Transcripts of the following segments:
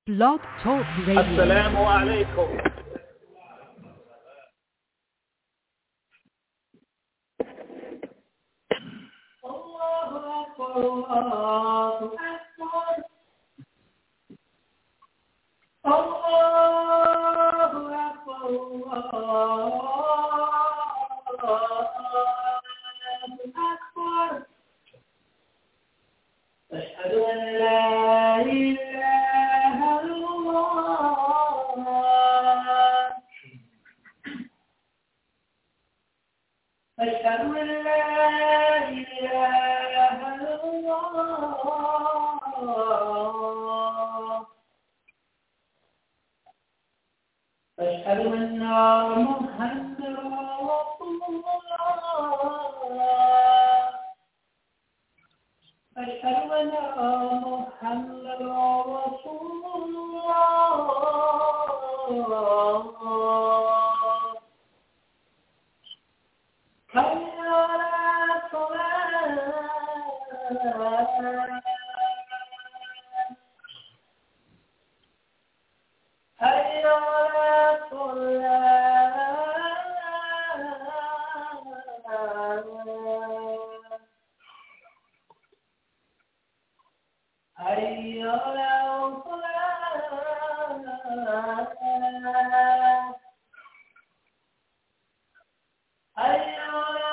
Blog Talk Radio. Assalamu alaikum. أشهد أن لا إله إلا الله أشهد أن لا إله إلا الله أشهد أن محمدا رسول الله أشهد أن محمدا رسول الله حي على الصلاة حي على حي على الصلاة حي على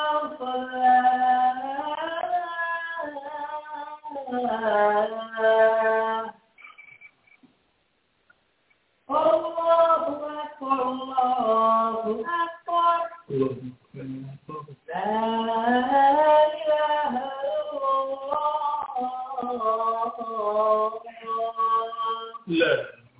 الصلاة الله أكبر الله أكبر لا إله إلا الله لا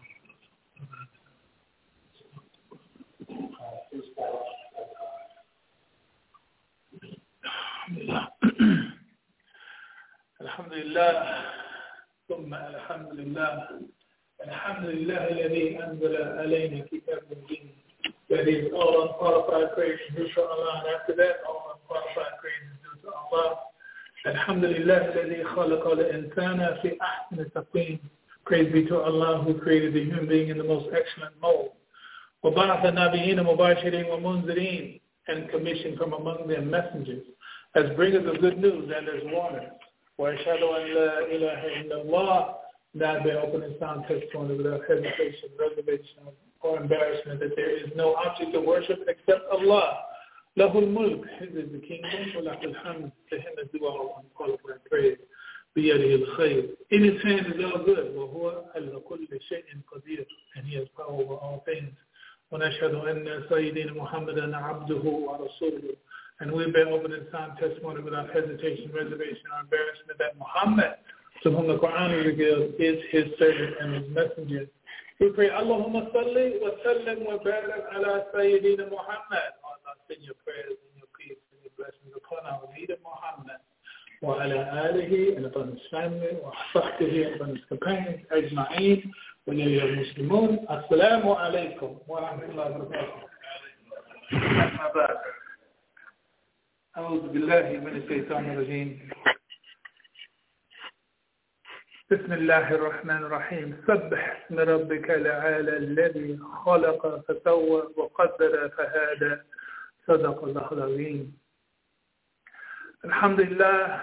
الحمد لله ثم الحمد لله الحمد لله الذي أنزل علينا كتاب الدين that is all unqualified praise is due to Allah, and after that all unqualified praise is due to Allah. الحمد لله الذي خلق الإنسان في أحسن تقويم. Praise be to Allah who created the human being in the most excellent mold. وبعث النبيين مباشرين ومنذرين, and commissioned from among them messengers as bringers of good news and as warners. وأشهد أن لا إله إلا الله, that they open and sound testimony without hesitation, reservation, or embarrassment that there is no object of worship except Allah. Lahul mulk, His is the kingdom, wa lahul hamd, to Him is due all unqualified praise. Biyadihi al-khayr, in His hand is all good, wa huwa ala kulli shay'in qadir, and He has power over all things. Wa nashhadu anna sayyidina Muhammadan abduhu wa rasuluhu, and we bear open and sound testimony without hesitation, reservation, or embarrassment that Muhammad, to whom the Quran is revealed, is His servant and His messenger. We pray, Allahumma salli wa sallim wa barik ala Sayyidina Muhammad. Allah, send your prayers and your peace and your blessings upon our leader Muhammad, wa ala alihi, and upon his family, wa sahbihi, and upon his companions, ajma'een, wa ya muslimun. Assalamu alaikum wa rahmatullahi wa barakatuh. أعوذ بالله من الشيطان الرجيم. بسم الله الرحمن الرحيم. سبح اسم ربك الأعلى الذي خلق فسوى وقدر فهدى. صدق الله العظيم. Alhamdulillah.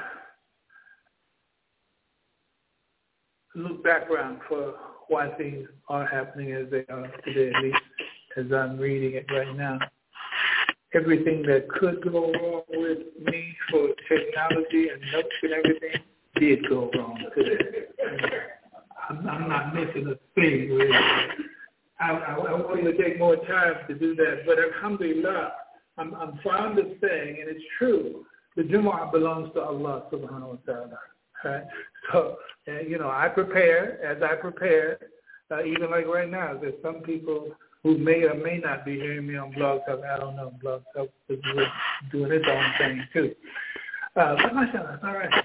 A little background for why things are happening as they are today, at least as I'm reading it right now. Everything that could go wrong with me for technology and notes and everything did go wrong today. I'm not missing a thing. Really. I want you to take more time to do that. But alhamdulillah, I'm fond of saying, and it's true, the Jumu'ah belongs to Allah subhanahu wa ta'ala. Right? So, I prepare, even like right now, there's some people who may or may not be hearing me on Blog Talk. I don't know. Blog Talk is doing its own thing too. But mashallah, all right.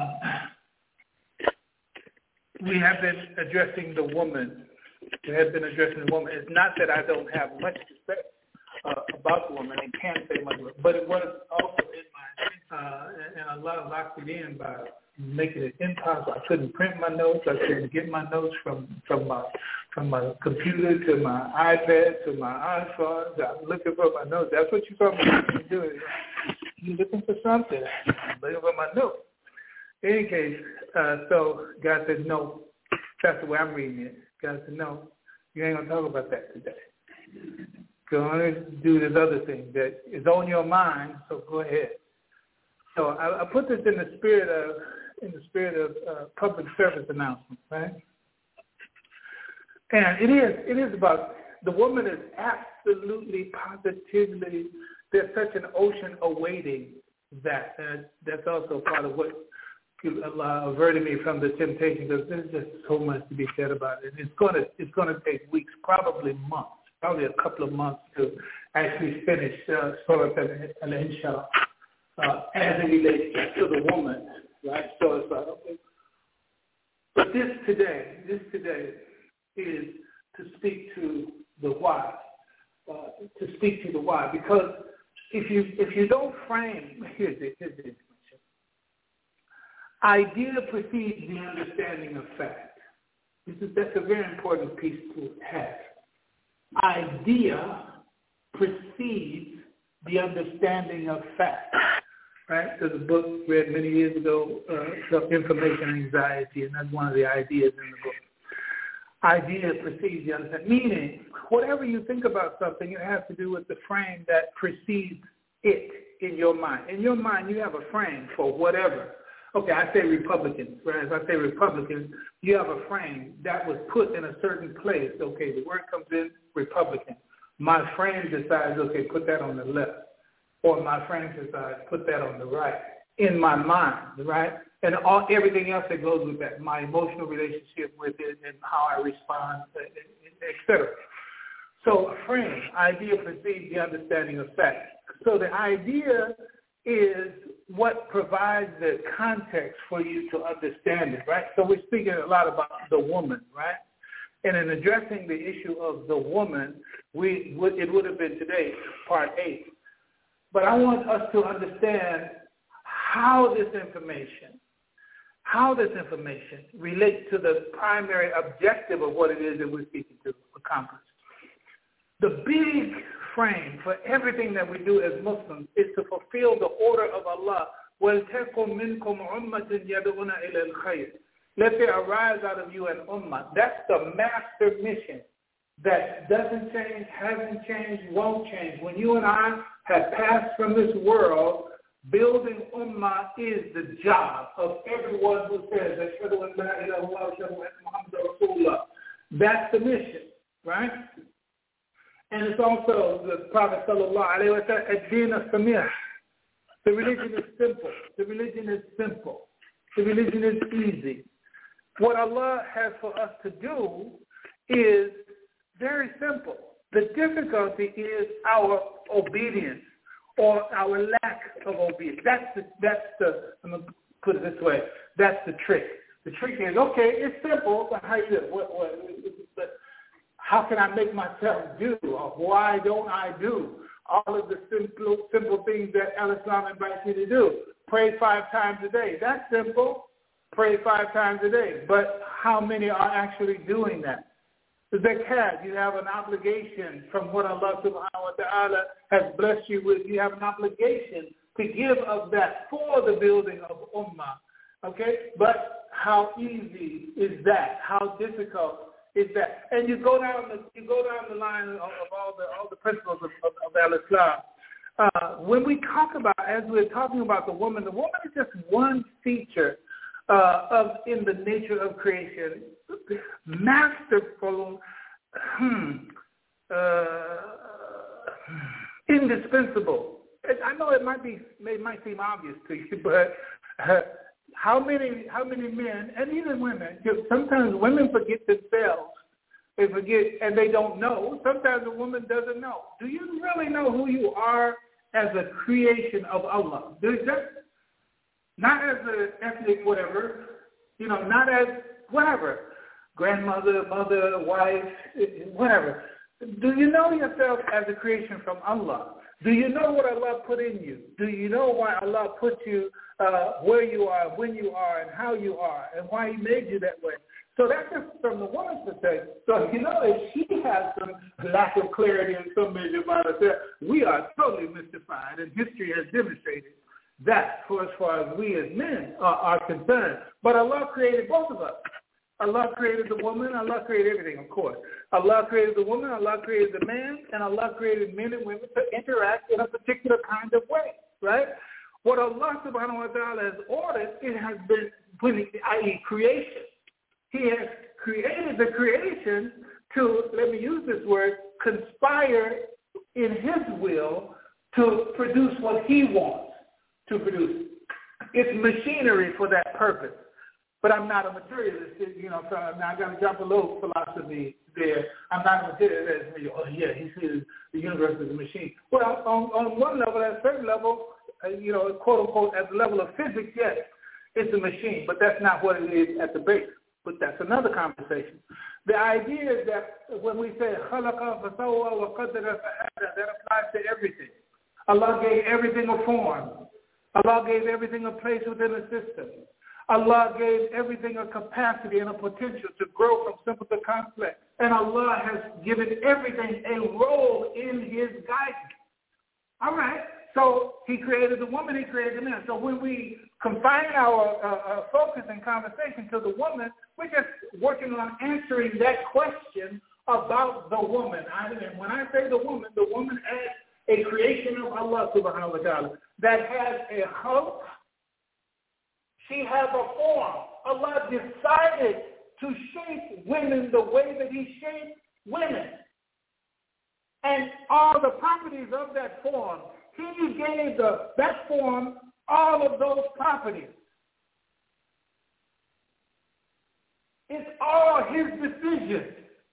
We have been addressing the woman. It's not that I don't have much to say about the woman and can't say much, but it was also in my and Allah locked it in by making it impossible. I couldn't print my notes. I couldn't get my notes from from my computer to my iPad to my iPhone. I'm looking for my notes. That's what you told me to do. You're looking for something. I'm looking for my notes. In any case, so God said, no. That's the way I'm reading it. God said, no, you ain't going to talk about that today. Go on and do this other thing that is on your mind, so go ahead. So I put this in the spirit of public service announcement, right? And it is about, the woman is absolutely, positively, there's such an ocean awaiting that. And that's also part of what Allah averted me from the temptation, because there's just so much to be said about it. It's going to take weeks, probably months, probably a couple of months to actually finish Surah Al-Inshallah as it relates to the woman, right? So it's like, okay. But this today is to speak to the why, because if you don't frame, here's the information. Idea precedes the understanding of fact. That's a very important piece to have. Idea precedes the understanding of fact. Right? There's a book read many years ago, Information Anxiety, and that's one of the ideas in the book. Idea precedes the understanding. Meaning, whatever you think about something, it has to do with the frame that precedes it in your mind. In your mind, you have a frame for whatever. Okay, I say Republicans, right? If I say Republicans, you have a frame that was put in a certain place. Okay, the word comes in, Republican. My frame decides, okay, put that on the left. Or my frame decides, put that on the right. In my mind, right? And everything else that goes with that, my emotional relationship with it and how I respond, et cetera. So a frame, idea precedes the understanding of fact. So the idea is what provides the context for you to understand it, right? So we're speaking a lot about the woman, right? And in addressing the issue of the woman, it would have been today, part 8. But I want us to understand how this information relates to the primary objective of what it is that we're seeking to accomplish. The big frame for everything that we do as Muslims is to fulfill the order of Allah. وَلْتَكُمْ مِنْكُمْ أُمَّةٍ يَدْعُونَ إِلَى الْخَيْرِ. Let there arise out of you an ummah. That's the master mission that doesn't change, hasn't changed, won't change. When you and I have passed from this world, building ummah is the job of everyone who says, that's the mission, right? And it's also the Prophet sallallahu alaihi wasallam, ad-din as-samih. The religion is simple. The religion is simple. The religion is easy. What Allah has for us to do is very simple. The difficulty is our obedience or our lack of obedience. That's the I'm going to put it this way, that's the trick. The trick is, okay, it's simple, but how you do it? How can I make myself do? Or why don't I do all of the simple things that Al-Islam invites you to do? Pray 5 times a day. That's simple. Pray 5 times a day. But how many are actually doing that? The zakat, you have an obligation from what Allah subhanahu wa ta'ala has blessed you with. You have an obligation to give of that for the building of ummah. Okay? But how easy is that? How difficult is that? And you go down the line of all the principles of Al-Islam. When we talk about, as we're talking about the woman is just one feature in the nature of creation. Masterful, indispensable. I know it might seem obvious to you, but how many men and even women? Sometimes women forget themselves. They forget and they don't know. Sometimes a woman doesn't know. Do you really know who you are as a creation of Allah? Not as an ethnic whatever, not as whatever, grandmother, mother, wife, whatever. Do you know yourself as a creation from Allah? Do you know what Allah put in you? Do you know why Allah put you where you are, when you are, and how you are, and why He made you that way? So that's just from the woman's perspective. So, if she has some lack of clarity in some measure about herself, we are totally mystified, and history has demonstrated that for as far as we as men are concerned. But Allah created both of us. Allah created the woman, Allah created everything, of course. Allah created the woman, Allah created the man, and Allah created men and women to interact in a particular kind of way, right? What Allah subhanahu wa ta'ala has ordered, it has been, i.e. creation. He has created the creation to, let me use this word, conspire in his will to produce what he wants to produce. It's machinery for that purpose. But I'm not a materialist, so I got to jump a little philosophy there. I'm not a materialist. He says the universe is a machine. Well, on one level, at a certain level, quote unquote, at the level of physics, yes, it's a machine, but that's not what it is at the base. But that's another conversation. The idea is that when we say khalaqa fasawwa wa qaddara fahada, that applies to everything. Allah gave everything a form. Allah gave everything a place within a system. Allah gave everything a capacity and a potential to grow from simple to complex. And Allah has given everything a role in his guidance. All right. So he created the woman, he created the man. So when we confine our focus and conversation to the woman, we're just working on answering that question about the woman. And when I say the woman as a creation of Allah subhanahu wa ta'ala that has a khalq. She has a form. Allah decided to shape women the way that he shaped women. And all the properties of that form, he gave that form all of those properties. It's all his decision.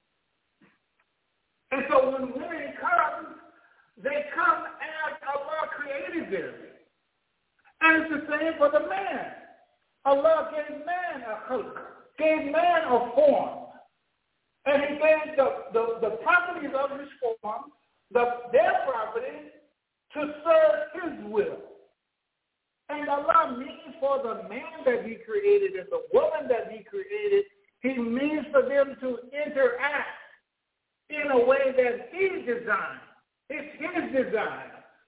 And so when women come, they come as Allah created them. And it's the same for the man. Allah gave man a khalq, gave man a form. And he gave the properties of his form, their properties, to serve his will. And Allah means for the man that he created and the woman that he created, he means for them to interact in a way that he designed. It's his design.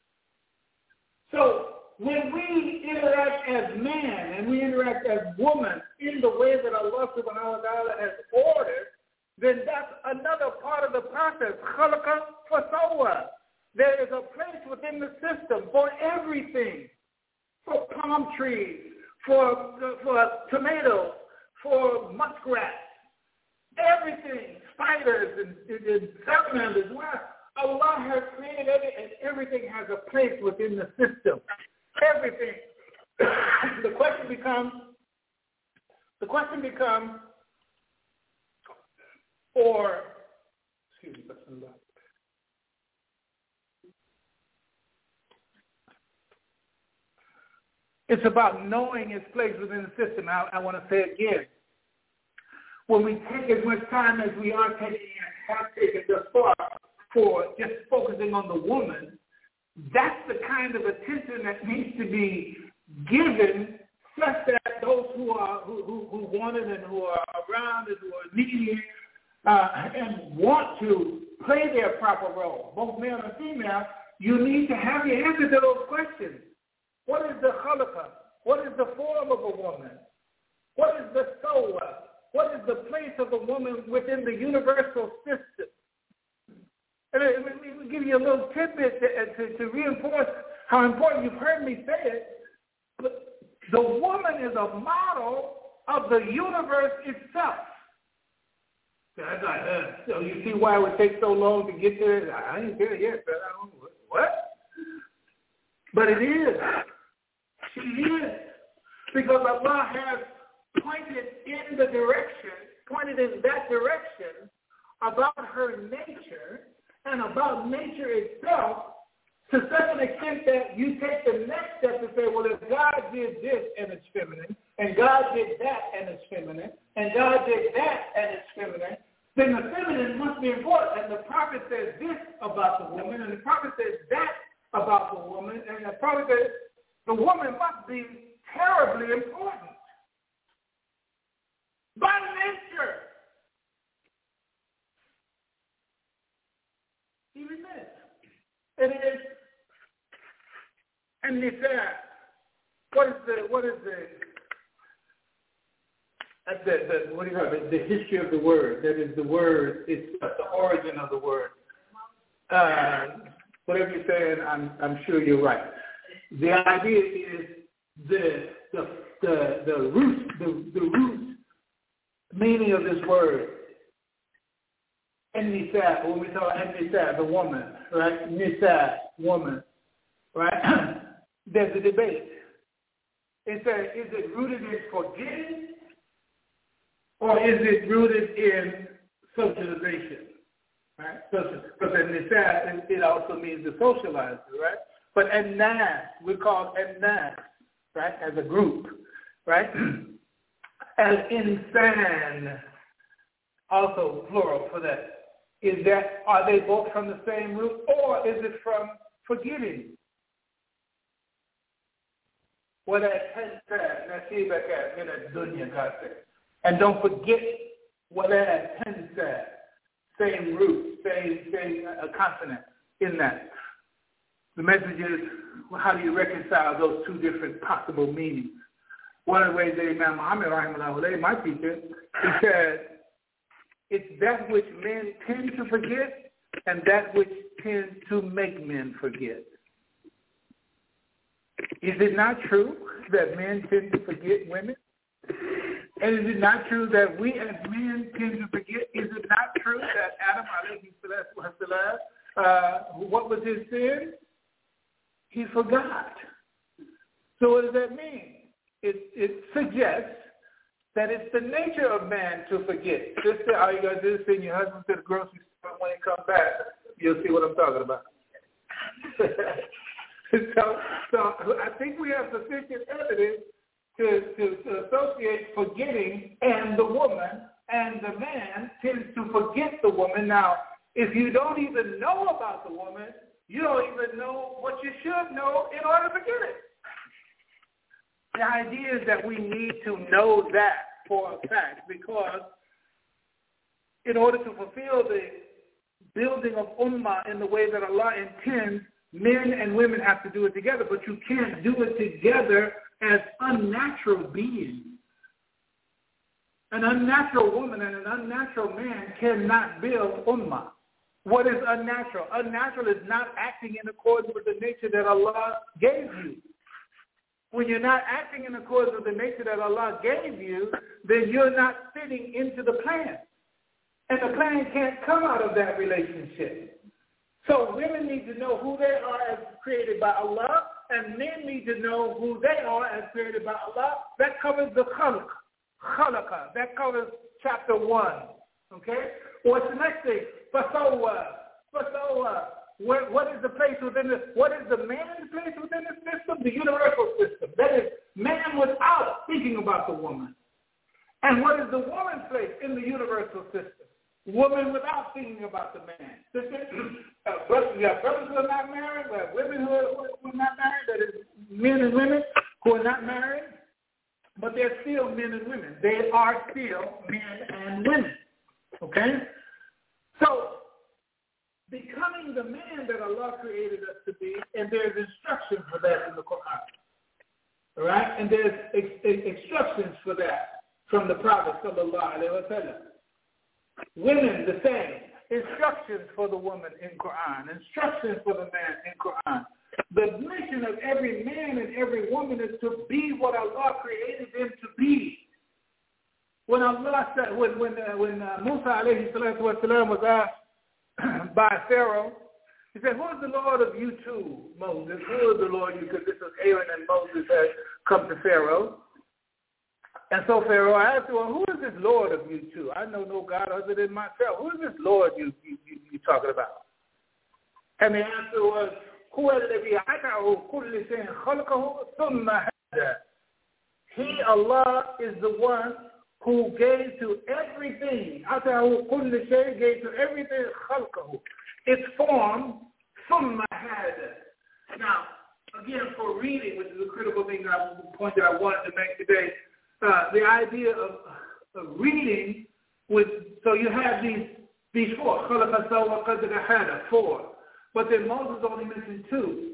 So when we interact as man and we interact as woman in the way that Allah subhanahu wa ta'ala has ordered, then that's another part of the process. Khalaqa fasawwa. There is a place within the system for everything. For palm trees, for tomatoes, for muskrats, everything, spiders and salamanders. Allah has created everything, and everything has a place within the system. Everything. The question becomes, it's about knowing its place within the system. I want to say again, when we take as much time as we are taking and have taken thus far for just focusing on the woman, that's the kind of attention that needs to be given such that those who want it and who are around and who are needy and want to play their proper role, both male and female, you need to have the answer to those questions. What is the khalaqa? What is the form of a woman? What is the sawwa? What is the place of a woman within the universal system? And let me give you a little tidbit to reinforce how important you've heard me say it. But the woman is a model of the universe itself. So you see why it would take so long to get there? I ain't there yet, but I don't know what. But it is. She is. Because Allah has pointed in that direction about her nature and about nature itself to such an extent that you take the next step to say, well, if God did this and it's feminine, and God did that and it's feminine, and God did that and it's feminine, then the feminine must be important. And the prophet says this about the woman, and the prophet says that about the woman, and the prophet says the woman must be terribly important. by nature. Even this. It is and what is the what do you call it? The history of the word. That is the word. It's the origin of the word. Whatever you're saying, I'm sure you're right. The idea is the root meaning of this word. Nisa, when we talk Nisa, the woman, right? Nisa, woman, right? There's a debate. Is it rooted in forgetting, or is it rooted in socialization? Right? Because Nisa, it also means the socializer, right? But Nas, we call Nas, right, as a group, right? As insan, also plural for that. Are they both from the same root, or is it from forgetting? And don't forget same root, same consonant in that. The message is, how do you reconcile those two different possible meanings? One of the ways that Imam Muhammad, rahimahullah, my teacher, he said, it's that which men tend to forget and that which tends to make men forget. Is it not true that men tend to forget women? And is it not true that we as men tend to forget? Is it not true that Adam, alayhi salatu, what was his sin? He forgot. So what does that mean? It suggests that it's the nature of man to forget. Just say, all you got to do is send your husband to the grocery store, and when he comes back, you'll see what I'm talking about. So I think we have sufficient evidence to associate forgetting and the woman, and the man tends to forget the woman. Now, if you don't even know about the woman, you don't even know what you should know in order to forget it. The idea is that we need to know that for a fact, because in order to fulfill the building of ummah in the way that Allah intends, men and women have to do it together, but you can't do it together as unnatural beings. An unnatural woman and an unnatural man cannot build ummah. What is unnatural? Unnatural is not acting in accordance with the nature that Allah gave you. When you're not acting in accordance with the nature that Allah gave you, then you're not fitting into the plan. And the plan can't come out of that relationship. So women need to know who they are as created by Allah, and men need to know who they are as created by Allah. That covers the khalq, khalaqa. That covers chapter 1. Okay? What's the next thing? Fasawa. What is the place within this? What is the man's place within the system? The universal system. That is man without thinking about the woman. And what is the woman's place in the universal system? Woman without thinking about the man. You have brothers who are not married, we have women who are not married, that is men and women who are not married, but they're still men and women. They are still men and women. Okay? So, becoming the man that Allah created us to be, and there's instructions for that in the Quran. All right? And there's instructions for that from the Prophet sallallahu alaihi wasallam. Women, the same. Instructions for the woman in Quran. Instructions for the man in Quran. The mission of every man and every woman is to be what Allah created them to be. When Allah said, when Musa alayhi salatu wasalam was asked by Pharaoh, he said, who is the Lord of you two, Moses? Who is the Lord you? Because this was Aaron and Moses had come to Pharaoh. And so Pharaoh asked, well, who is this Lord of you two? I know no God other than myself. Who is this Lord you talking about? And the answer was, He, Allah, is the one who gave to everything, gave to everything its form, Now, again, for reading, which is a critical thing point that I wanted to make today, the idea reading with, so you have these four, خَلَقَ سَوَّى قَدْرَ هَذَا, four. But then Moses only mentioned two.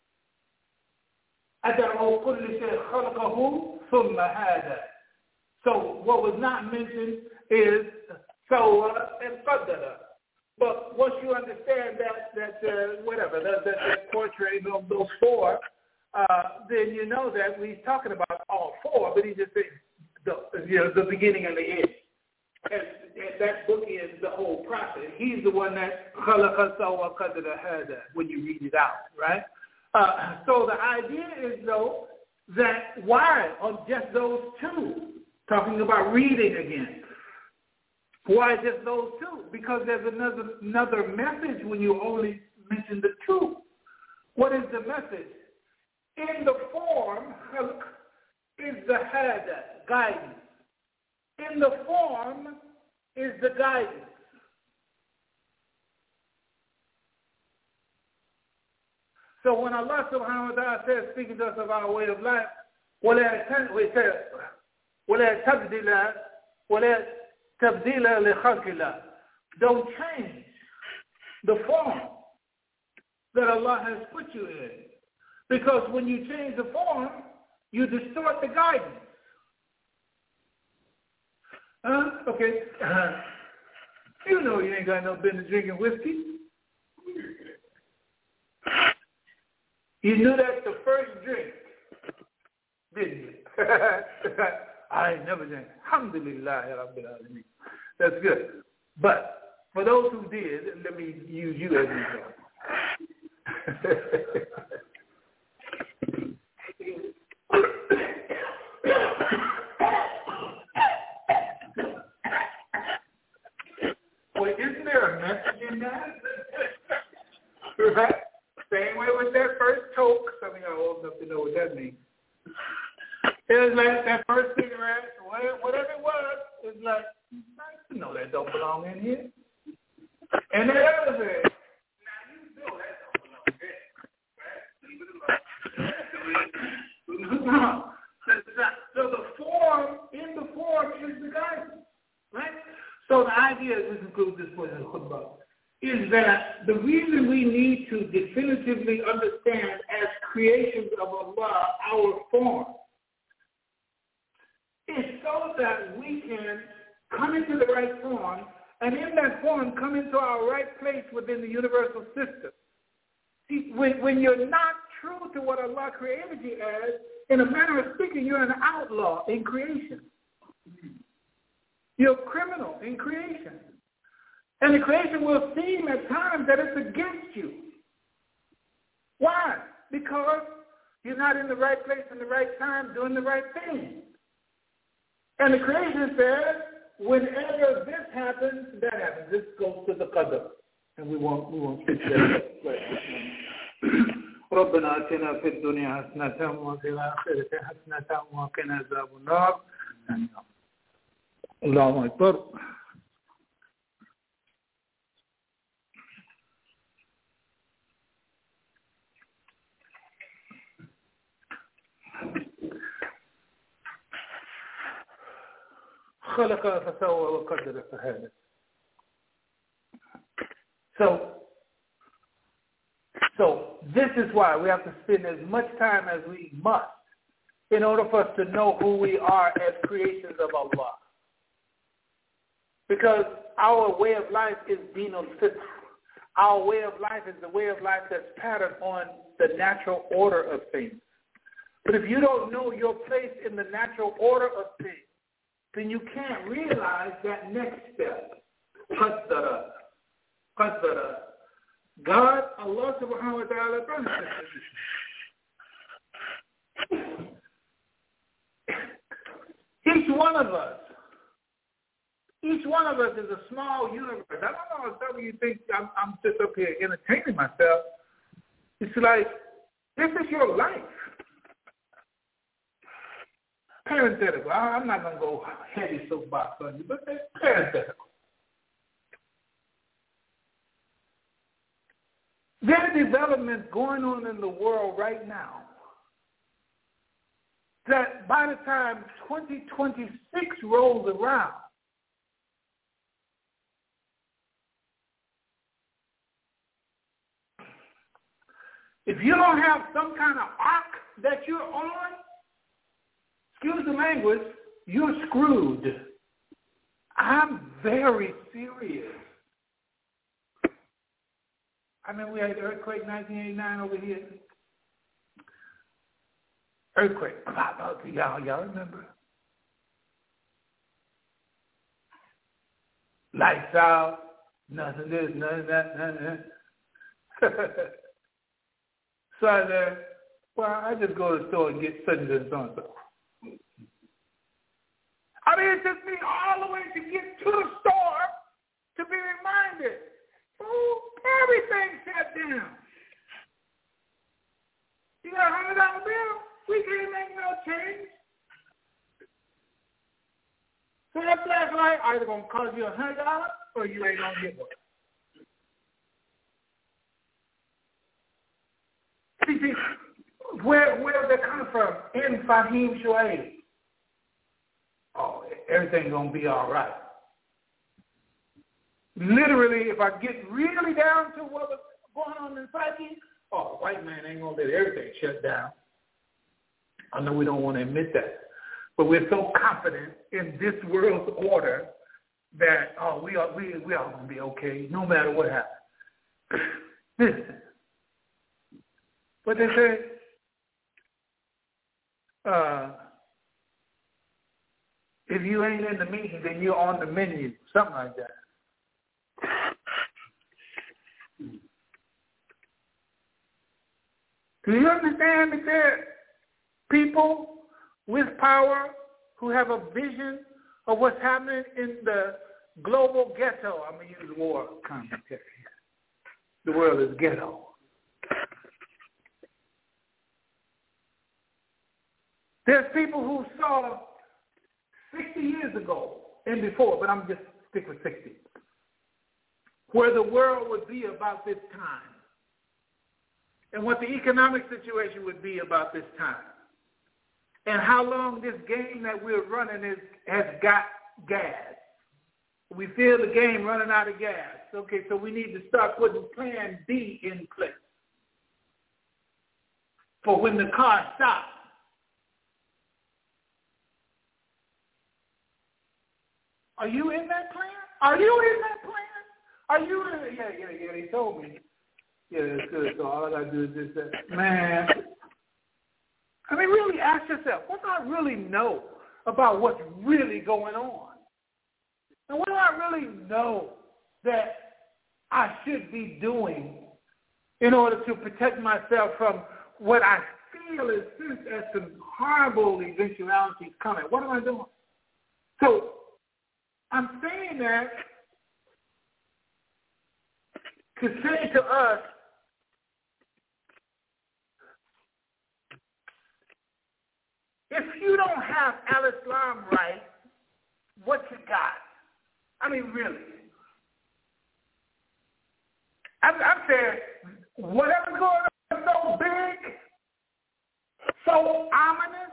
أَدَعُوا كُلِّ شَيْءٍ خَلَقَهُ ثُمَّ هَذَا. So what was not mentioned is سَوَّى and قَدَّرَ. But once you understand that portrait of those four, then you know that he's talking about all four, but he just said the beginning and the end. And that book is the whole process. He's the one that خَلَقَ سَوَّى قَدْرَ هَذَا when you read it out, right? So the idea is, though, that why on just those two? Talking about reading again. Why just those two? Because there's another message when you only mention the two. What is the message? In the form, khalq is the hada, guidance. In the form is the guidance. So when Allah subhanahu wa ta'ala says, speaking to us of our way of life, وَلَا تَبْدِيلَ لِخَلْقِ اللَّهِ. Don't change the form that Allah has put you in. Because when you change the form, you distort the guidance. Okay. You know you ain't got no business drinking whiskey. You knew that's the first drink, didn't you? I ain't never drank. Alhamdulillah, Rabbil Alameen. That's good. But for those who did, let me use you as an example. Well, isn't there a message in that? Right? Same way with that first Coke. Some of y'all old enough to know what that means. It was like that first cigarette, whatever it was, it's like, you know that don't belong in here. And that other thing, now you know that don't belong there. Right? Leave it alone. So in the form is the guidance. Right? So the idea, to conclude this point in the khutbah, is that the reason we need to definitively understand as creations of Allah our form is so that we can come into the right form, and in that form come into our right place within the universal system. See, when you're not true to what Allah created you as, in a manner of speaking, you're an outlaw in creation. You're a criminal in creation. And the creation will seem at times that it's against you. Why? Because you're not in the right place in the right time doing the right thing. And the creation says, whenever this happens, that happens. This goes to the qadr. And we won't fix that. ربنا آتنا في الدنيا حسنة وفي الآخرة حسنة وقنا عذاب النار. الله أكبر. خلق فسوى وقدر فهدى. So this is why we have to spend as much time as we must in order for us to know who we are as creations of Allah. Because our way of life is dinul fitr. Our way of life is the way of life that's patterned on the natural order of things. But if you don't know your place in the natural order of things, then you can't realize that next step. Qaddara. God, Allah subhanahu wa ta'ala, each one of us is a small universe. I don't know if some of you think I'm just up here entertaining myself. It's like, this is your life. Parenthetical. I'm not going to go heavy soapbox on you, but it's parenthetical. There are developments going on in the world right now that by the time 2026 rolls around, if you don't have some kind of arc that you're on, excuse the language, you're screwed. I'm very serious. I mean, we had the earthquake 1989 over here. Earthquake. Y'all remember? Lights out. Nothing this, nothing that, nothing that. So I said, well, I just go to the store and get such and so. I mean, it took me all the way to get to the store to be reminded. Oh, everything shut down. You got a $100 bill? We can't make no change. So that flashlight either going to cost you $100 or you ain't going to get one. See, where does that come from? In Fahim Shuaib. Oh, everything's going to be all right. Literally, if I get really down to what was going on in psyche, oh, white man ain't going to let everything shut down. I know we don't want to admit that. But we're so confident in this world's order that, oh, we are going to be okay no matter what happens. Listen. What they say? If you ain't in the meeting, then you're on the menu. Something like that. Do you understand that there are people with power who have a vision of what's happening in the global ghetto? I'm going to use war context here. The world is ghetto. There's people who saw 60 years ago and before, but I'm just stick with 60, where the world would be about this time and what the economic situation would be about this time and how long this game that we're running has got gas. We feel the game running out of gas. Okay, so we need to start putting plan B in place for when the car stops. Are you in that plan? Are you in that plan? Are you in it? Yeah, they told me. Yeah, that's good. So all I got to do is just say, man, I mean, really ask yourself, what do I really know about what's really going on? And what do I really know that I should be doing in order to protect myself from what I feel is sensed as some horrible eventualities coming? What am I doing? So I'm saying that to say to us, if you don't have al-Islam right, what you got? I mean, really. I'm saying, whatever's going on is so big, so ominous,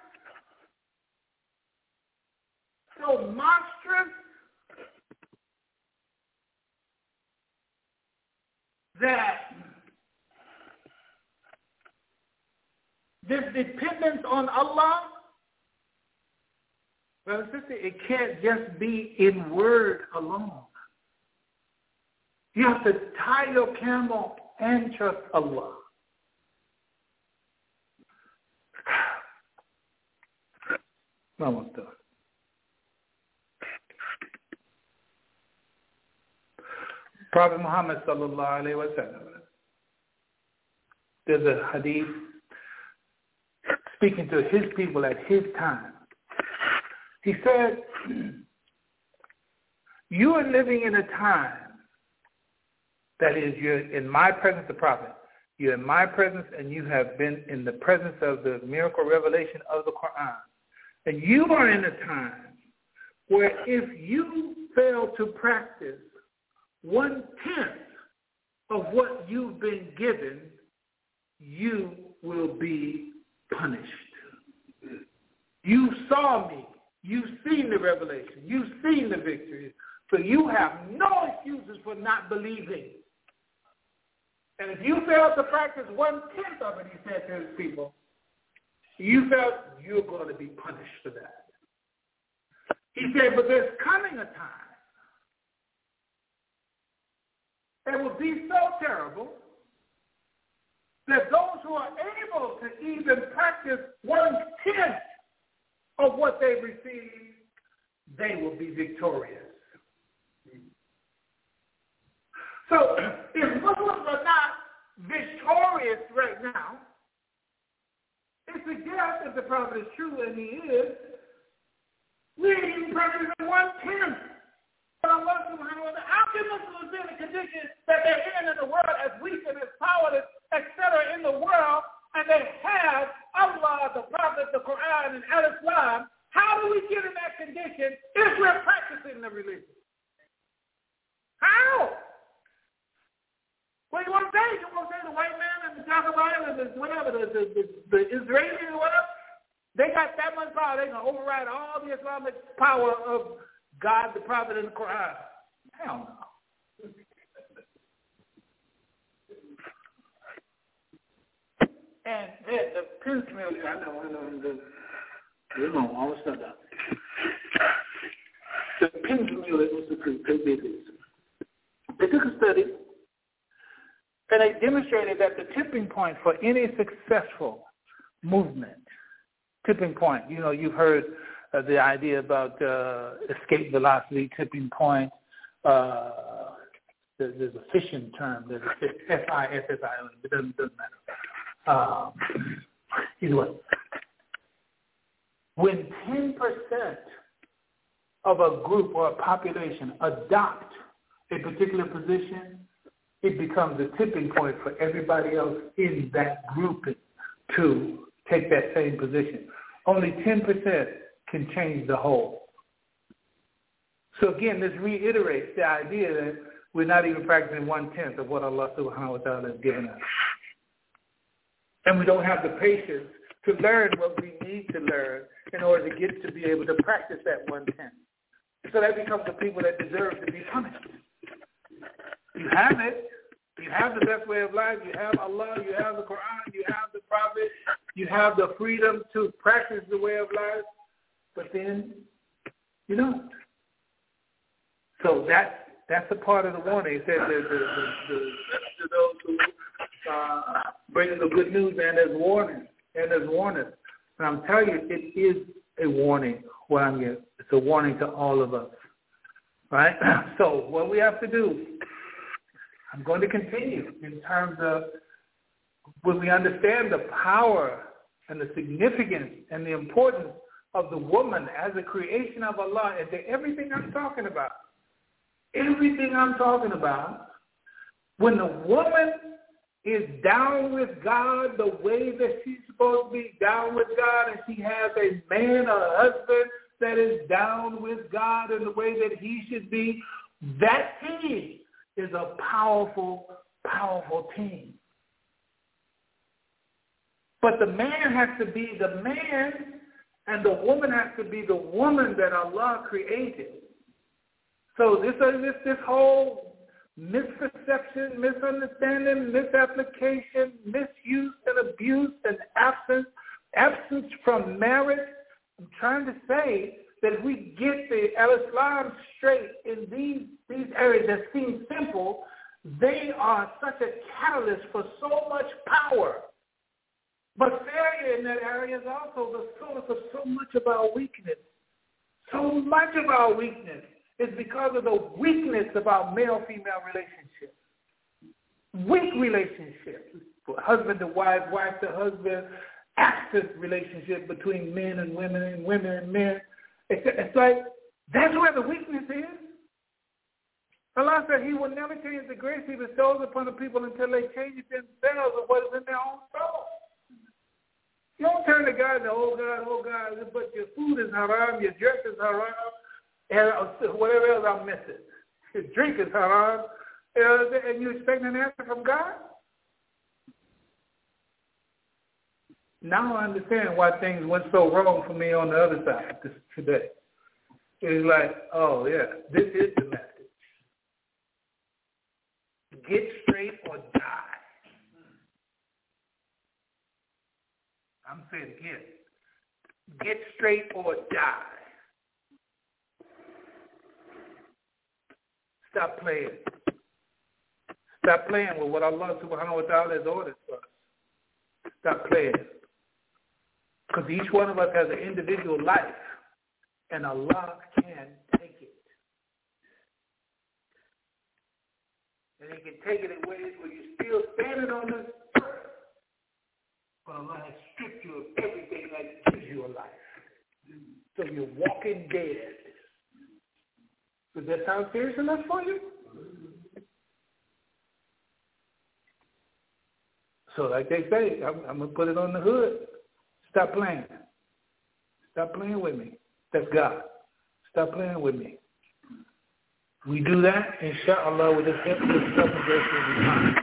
so monstrous, that this dependence on Allah, brother and sister, it can't just be in word alone. You have to tie your camel and trust Allah. Almost done. Prophet Muhammad sallallahu alaihi wasallam. There's a hadith speaking to his people at his time. He said, you are living in a time that is, you're in my presence, the Prophet. You're in my presence and you have been in the presence of the miracle revelation of the Quran. And you are in a time where if you fail to practice 1/10 of what you've been given, you will be punished. You saw me. You've seen the revelation. You've seen the victory. So you have no excuses for not believing. And if you fail to practice 1/10 of it, he said to his people, you felt you're going to be punished for that. He said, but there's coming a time that will be so terrible that those who are able to even practice 1/10 of what they've received, they will be victorious. So if Muslims are not victorious right now, it suggests that the prophet is true, and he is. We ain't even practicing 1/10. How can Muslims be in the condition that they're in the world as weak and as powerless, etc. in the world, and they have Allah, the Prophet, the Quran, and Al-Islam? How do we get in that condition if we're practicing the religion? How? What do you want to say? You want to say the white man and the Jacobite and the whatever, the Israelis or whatever? They got that much power. They can override all the Islamic power of God, the Prophet, and the Quran. Hell no. And the Prince Millie, I know, we're going to always start out. The Prince Millie was the business. They took a study, and they demonstrated that the tipping point for any successful movement, tipping point, you know, you've heard the idea about escape velocity, tipping point. There's a fishing term. There's a FISSI. It doesn't matter. Either way. When 10% of a group or a population adopt a particular position, it becomes a tipping point for everybody else in that grouping to take that same position. Only 10% can change the whole. So again, this reiterates the idea that we're not even practicing 1/10 of what Allah subhanahu wa ta'ala has given us. And we don't have the patience to learn what we need to learn in order to get to be able to practice that 1/10. So that becomes the people that deserve to be punished. You have it. You have the best way of life. You have Allah. You have the Quran. You have the Prophet. You have the freedom to practice the way of life. But then you don't. So that's a part of the warning. It said to those who bring the good news, and there's warning. And there's warning. And I'm telling you, it is a warning. What I'm getting. It's a warning to all of us. Right? So what we have to do, I'm going to continue in terms of when we understand the power and the significance and the importance of the woman as a creation of Allah, and everything I'm talking about. Everything I'm talking about, when the woman is down with God the way that she's supposed to be down with God, and she has a man or a husband that is down with God in the way that he should be, that team is a powerful, powerful team. But the man has to be the man, and the woman has to be the woman that Allah created. So this whole misperception, misunderstanding, misapplication, misuse and abuse and absence from marriage, I'm trying to say that if we get the Al-Islam straight in these areas that seem simple, they are such a catalyst for so much power. But failure in that area is also the source of so much of our weakness. So much of our weakness is because of the weakness of our male-female relationships. Weak relationships, husband to wife, wife to husband, absent relationship between men and women and men. It's like, that's where the weakness is. Allah said he will never change the grace he bestows upon the people until they change it themselves of what is in their own soul. You don't turn to God and oh God, but your food is haram, your dress is haram, and whatever else I'm missing. Your drink is haram, and you expect an answer from God? Now I understand why things went so wrong for me on the other side today. It's like, oh, yeah, this is the message. Get straight or die. I'm saying it again. Get straight or die. Stop playing. Stop playing with what Allah subhanahu wa ta'ala has ordered for us. Stop playing. Because each one of us has an individual life, and Allah can take it. And He can take it in ways where you're still standing on this earth, but Allah has stripped you of everything that gives you a life. So you're walking dead. Does that sound serious enough for you? So like they say, I'm going to put it on the hood. Stop playing. Stop playing with me. That's God. Stop playing with me. We do that, inshallah, with this couple verses.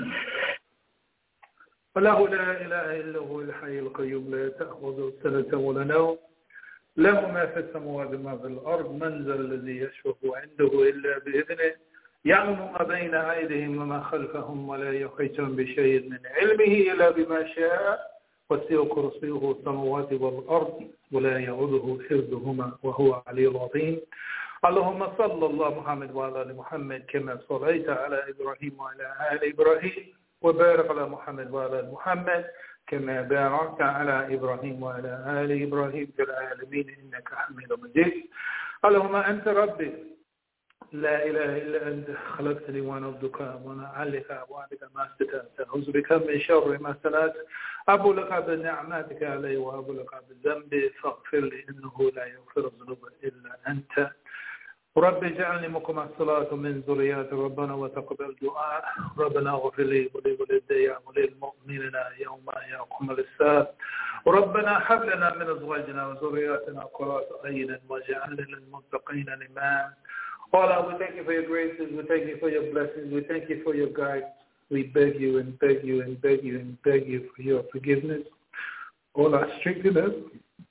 فَلَهُ لَا إِلَهَ إِلَّا هُوَ الْحَيُّ الْقَيُّومُ لَا تَأْخُذُهُ سِنَةٌ وَلَا نَوْمٌ له ما في السماوات وما في الأرض من ذا الذي يشفع عنده إلا بإذنه يعلم ما بين أيديهم وما خلفهم ولا يحيطون بشيء من علمه إلا بما شاء وسع كرسيه السماوات والأرض ولا يعوده حفظهما وهو العلي العظيم. اللهم صل الله محمد وعلى آل محمد كما صليت على إبراهيم وعلى آل إبراهيم وبارك على محمد وعلى آل محمد كما باركت على إبراهيم وعلى آل إبراهيم في العالمين إنك حميد مجيد. اللهم أنت ربي لا إله إلا أنت خلقتني وأنا عبدك وأنا عليك وعدك ما استطعت أعوذ بك من شر ما صنعت أبو لك بنعمتك علي وأبو لك بذنبي فاغفر لي إنه لا يغفر الذنوب إلا أنت. رب اجعلني مقيم الصلاة من ذريات ربنا وتقبل دعاء ربنا اغفر لي ولوالدي وللمؤمنين يوم يقوم الحساب. ربنا هب لنا من أزواجنا وذرياتنا قرة أعين واجعلنا للمتقين إماما. Allah, we thank you for your graces, we thank you for your blessings, we thank you for your guidance. We beg you and beg you and beg you and beg you for your forgiveness. Allah, strengthen us.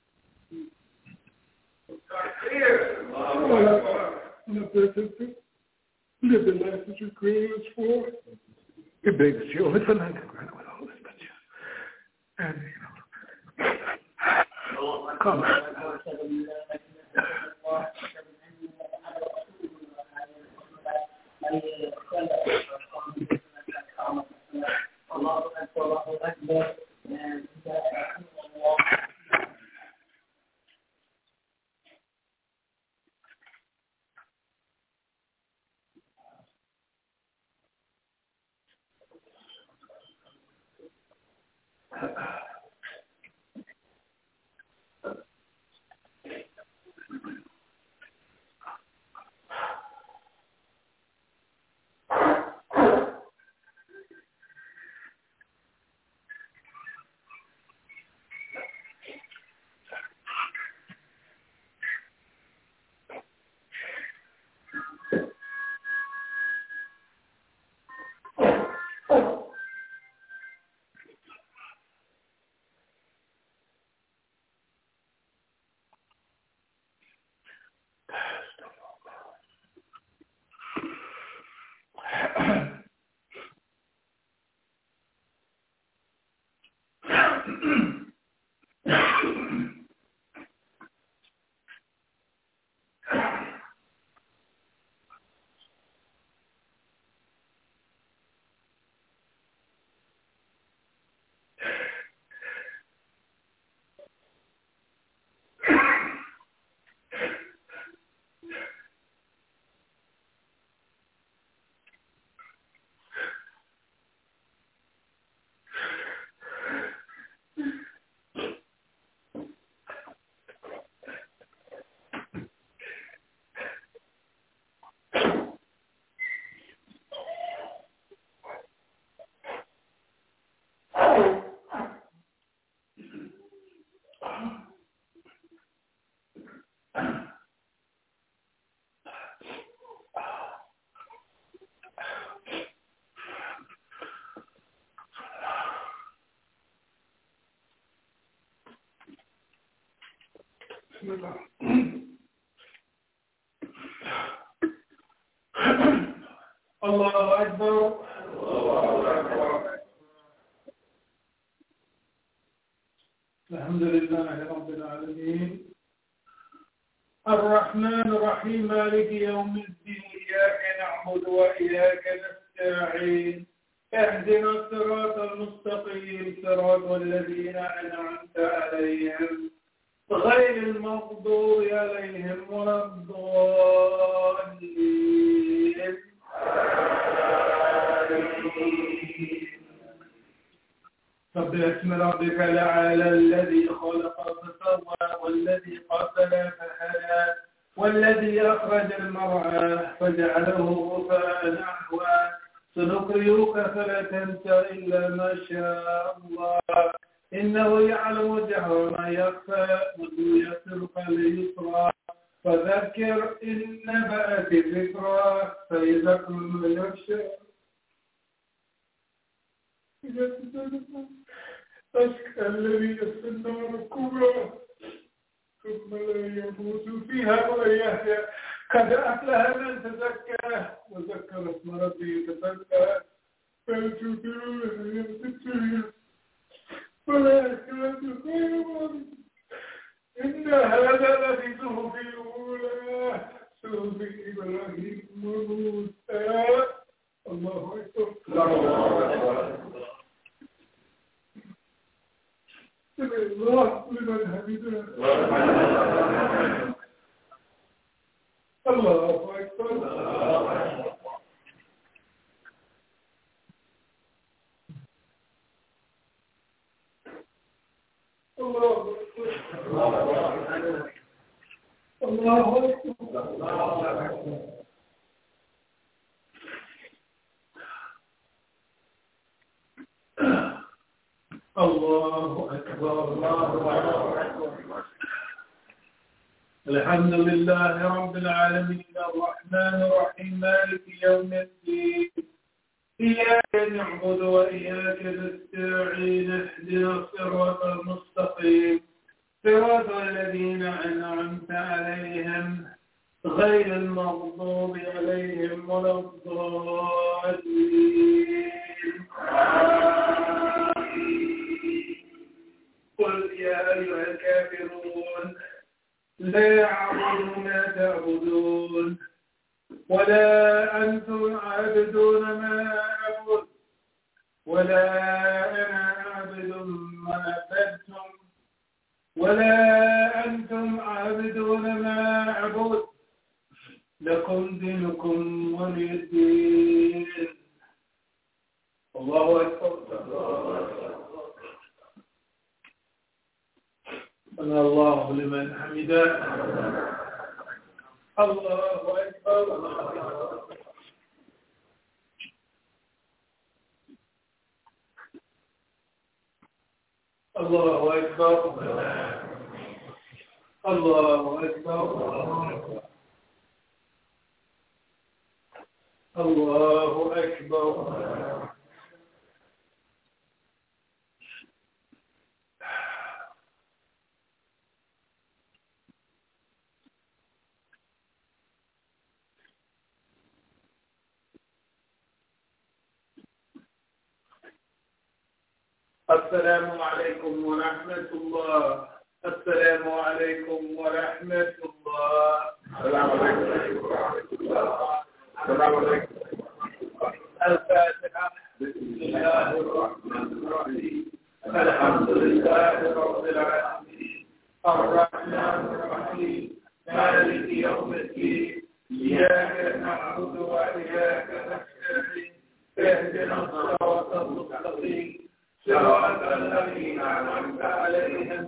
Live the life that you created us for. We beg that you only for night to grant with all this, but you. And, come on. بسم الله. الله أكبر. الحمد لله رب العالمين الرحمن الرحيم مالك يوم الدين إياك نعبد وإياك نستعين اهدنا الصراط المستقيم صراط الذين أنعمت عليهم غير المغضوب عليهم ولا الضالين. سبح اسم ربك الأعلى الذي خلق فسوى والذي قتل فهدى والذي أخرج المرعى فجعله غثاء نحوا سنقرئك فلا تنسى إلا ما شاء الله إنه يعلم الجهر ما يخفى وسيسرك لليسرى فذكر إن نبأت الذكرى فيذكر من يخشى أشكى الذي يسفى النار الكبرى ثم لا يموت فيها ولا يحيا قد أفلح من تزكى وذكر اسم ربه فتزكى بل تؤثرون الحياة الدنيا والآخرة خير إن هذا لفي صحف الأولى صحف إبراهيم وموسى. الله أكبر. سمع الله لمن حمده. الله أكبر. الله أكبر. الله أكبر. الله أكبر. الله أكبر. الحمد لله رب العالمين الرحمن الرحيم مالك يوم الدين إياك نعبد وإياك نستعين اهدنا الصراط المستقيم صراط الذين أنعمت عليهم غير المغضوب عليهم ولا الضالين. قل يا أيها الكافرون لا أعبد ما تعبدون ولا أنتم عابدون ما أعبد ولا أنا عابد ما عبدتم ولا أنتم عابدون ما أعبد لكم دينكم ولي الدين. الله أكبر. سمع الله لمن حمده. الله أكبر. الله أكبر. الله أكبر. الله أكبر. السلام عليكم ورحمة الله. السلام عليكم ورحمة الله. السلام عليكم ورحمة الله. السلام عليكم. الفاتحة. بسم الله الرحمن الرحيم. الحمد لله رب العالمين الرحمن الرحيم مالك يوم الدين إياك نعبد وإياك نستعين اهدنا الصراط المستقيم صراط الذين أنعمت عليهم